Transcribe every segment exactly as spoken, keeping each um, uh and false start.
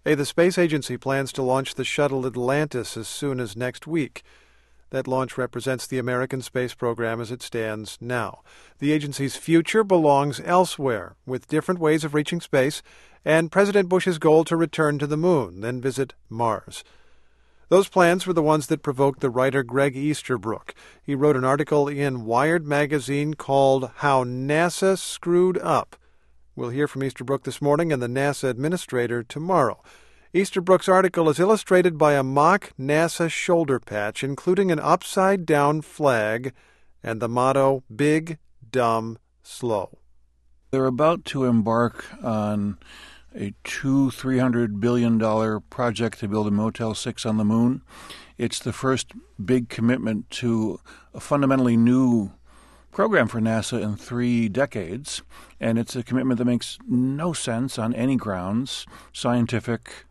Hey, the space agency plans to launch the shuttle Atlantis as soon as next week. That launch represents the American space program as it stands now. The agency's future belongs elsewhere, with different ways of reaching space, and President Bush's goal to return to the moon, then visit Mars. Those plans were the ones that provoked the writer Greg Easterbrook. He wrote an article in Wired magazine called How NASA Screwed Up. We'll hear from Easterbrook this morning and the NASA administrator tomorrow. Easterbrook's article is illustrated by a mock NASA shoulder patch, including an upside-down flag and the motto, Big, Dumb, Slow. They're about to embark on a two, three hundred billion dollar project to build a Motel six on the moon. It's the first big commitment to a fundamentally new program for NASA in three decades, and it's a commitment that makes no sense on any grounds, scientific,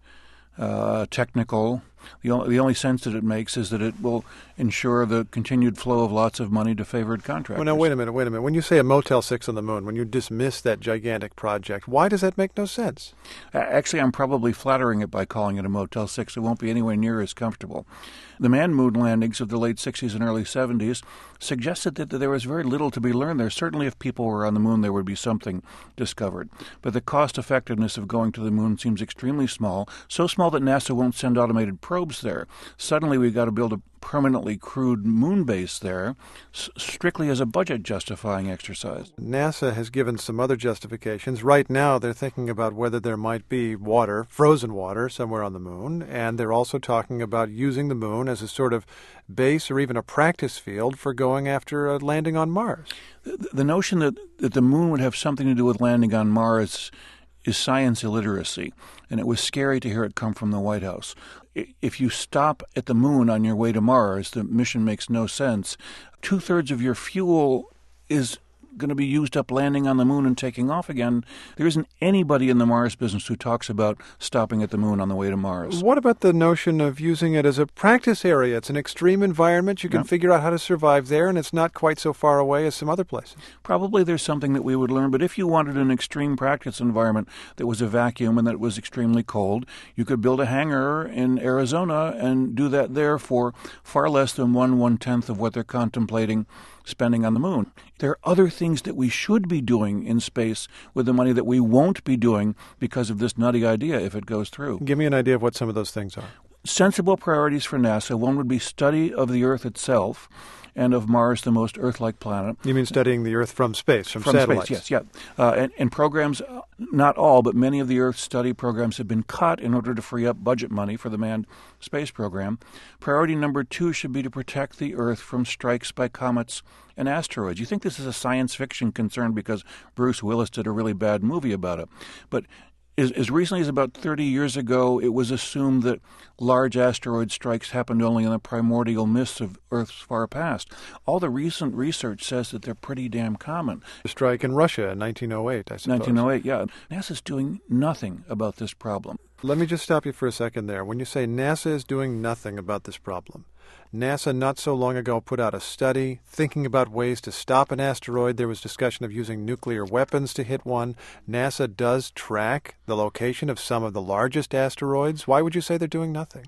uh, technical. The only, the only sense that it makes is that it will ensure the continued flow of lots of money to favored contractors. Well, now, wait a minute, wait a minute. When you say a Motel six on the moon, when you dismiss that gigantic project, why does that make no sense? Actually, I'm probably flattering it by calling it a Motel six. It won't be anywhere near as comfortable. The manned moon landings of the late sixties and early seventies suggested that there was very little to be learned there. Certainly, if people were on the moon, there would be something discovered. But the cost-effectiveness of going to the moon seems extremely small, so small that NASA won't send automated probes there. Suddenly, we've got to build a permanently crewed moon base there, s- strictly as a budget-justifying exercise. NASA has given some other justifications. Right now, they're thinking about whether there might be water, frozen water, somewhere on the moon, and they're also talking about using the moon as a sort of base or even a practice field for going after a landing on Mars. The, the notion that, that the moon would have something to do with landing on Mars is science illiteracy, and it was scary to hear it come from the White House. If you stop at the moon on your way to Mars, the mission makes no sense. Two-thirds of your fuel is going to be used up landing on the moon and taking off again. There isn't anybody in the Mars business who talks about stopping at the moon on the way to Mars. What about the notion of using it as a practice area? It's an extreme environment. You can Yeah. figure out how to survive there, and it's not quite so far away as some other places. Probably there's something that we would learn, but if you wanted an extreme practice environment that was a vacuum and that was extremely cold, you could build a hangar in Arizona and do that there for far less than one one-tenth of what they're contemplating spending on the moon. There are other things that we should be doing in space with the money that we won't be doing because of this nutty idea if it goes through. Give me an idea of what some of those things are. Sensible priorities for NASA. One would be study of the Earth itself and of Mars, the most Earth-like planet. You mean studying the Earth from space, from, From satellites? space, yes, yeah. Uh, and, and programs, uh, not all, but many of the Earth study programs have been cut in order to free up budget money for the manned space program. Priority number two should be to protect the Earth from strikes by comets and asteroids. You think this is a science fiction concern because Bruce Willis did a really bad movie about it. But As, as recently as about thirty years ago, it was assumed that large asteroid strikes happened only in the primordial mists of Earth's far past. All the recent research says that they're pretty damn common. The strike in Russia in nineteen oh eight, I suppose. nineteen oh eight, yeah. NASA's doing nothing about this problem. Let me just stop you for a second there. When you say NASA is doing nothing about this problem, NASA not so long ago put out a study thinking about ways to stop an asteroid. There was discussion of using nuclear weapons to hit one. NASA does track the location of some of the largest asteroids. Why would you say they're doing nothing?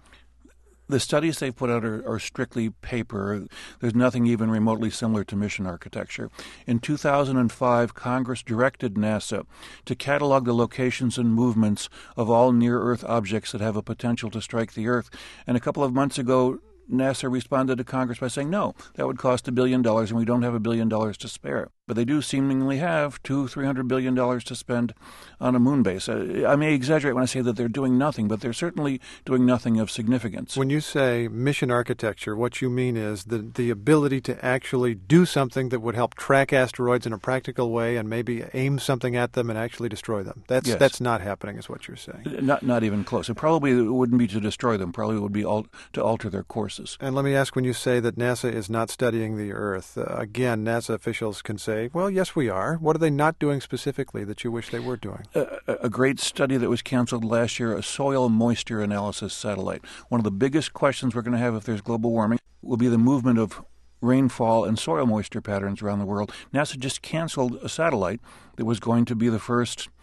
The studies they've put out are, are strictly paper. There's nothing even remotely similar to mission architecture. In two thousand five, Congress directed NASA to catalog the locations and movements of all near-Earth objects that have a potential to strike the Earth. And a couple of months ago, NASA responded to Congress by saying, no, that would cost a billion dollars, and we don't have a billion dollars to spare. But they do seemingly have two, three hundred billion dollars to spend on a moon base. I may exaggerate when I say that they're doing nothing, but they're certainly doing nothing of significance. When you say mission architecture, what you mean is the the ability to actually do something that would help track asteroids in a practical way and maybe aim something at them and actually destroy them. That's Yes. that's not happening, is what you're saying. Not not even close. It probably wouldn't be to destroy them. Probably would be al- to alter their courses. And let me ask, when you say that NASA is not studying the Earth, uh, again, NASA officials can say, well, yes, we are. What are they not doing specifically that you wish they were doing? A, a great study that was canceled last year, a soil moisture analysis satellite. One of the biggest questions we're going to have if there's global warming will be the movement of rainfall and soil moisture patterns around the world. NASA just canceled a satellite that was going to be the first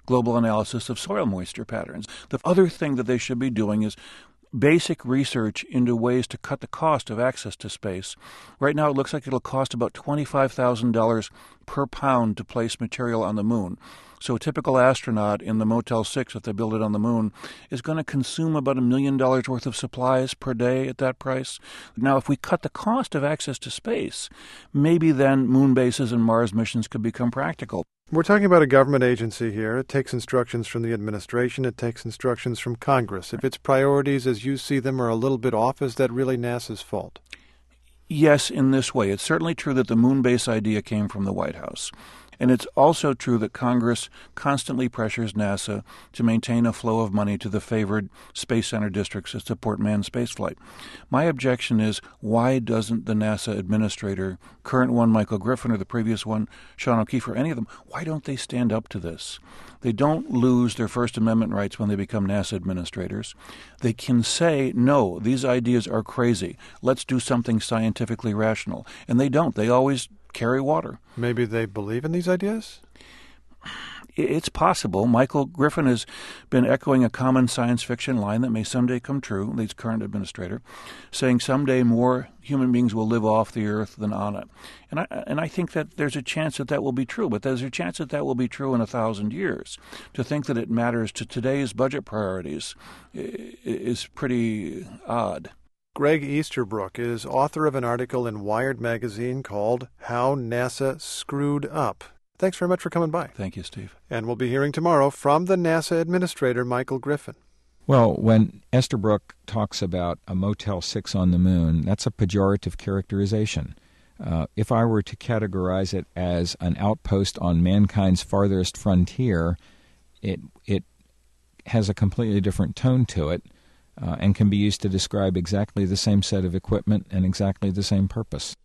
global analysis of soil moisture patterns. The other thing that they should be doing is basic research into ways to cut the cost of access to space. Right now, it looks like it'll cost about twenty-five thousand dollars per pound to place material on the moon. So a typical astronaut in the Motel six, if they build it on the moon, is going to consume about a million dollars worth of supplies per day at that price. Now, if we cut the cost of access to space, maybe then moon bases and Mars missions could become practical. We're talking about a government agency here. It takes instructions from the administration. It takes instructions from Congress. If its priorities as you see them are a little bit off, is that really NASA's fault? Yes, in this way. It's certainly true that the moon base idea came from the White House. And it's also true that Congress constantly pressures NASA to maintain a flow of money to the favored Space Center districts that support manned spaceflight. My objection is, why doesn't the NASA administrator, current one Michael Griffin or the previous one Sean O'Keefe or any of them, why don't they stand up to this? They don't lose their First Amendment rights when they become NASA administrators. They can say, no, these ideas are crazy. Let's do something scientifically rational. And they don't. They always carry water. Maybe they believe in these ideas? It's possible. Michael Griffin has been echoing a common science fiction line that may someday come true, the current administrator, saying someday more human beings will live off the earth than on it. And I, and I think that there's a chance that that will be true, but there's a chance that that will be true in a thousand years. To think that it matters to today's budget priorities is pretty odd. Greg Easterbrook is author of an article in Wired magazine called How NASA Screwed Up. Thanks very much for coming by. Thank you, Steve. And we'll be hearing tomorrow from the NASA administrator, Michael Griffin. Well, when Easterbrook talks about a Motel six on the moon, that's a pejorative characterization. Uh, if I were to categorize it as an outpost on mankind's farthest frontier, it it has a completely different tone to it. Uh, and can be used to describe exactly the same set of equipment and exactly the same purpose.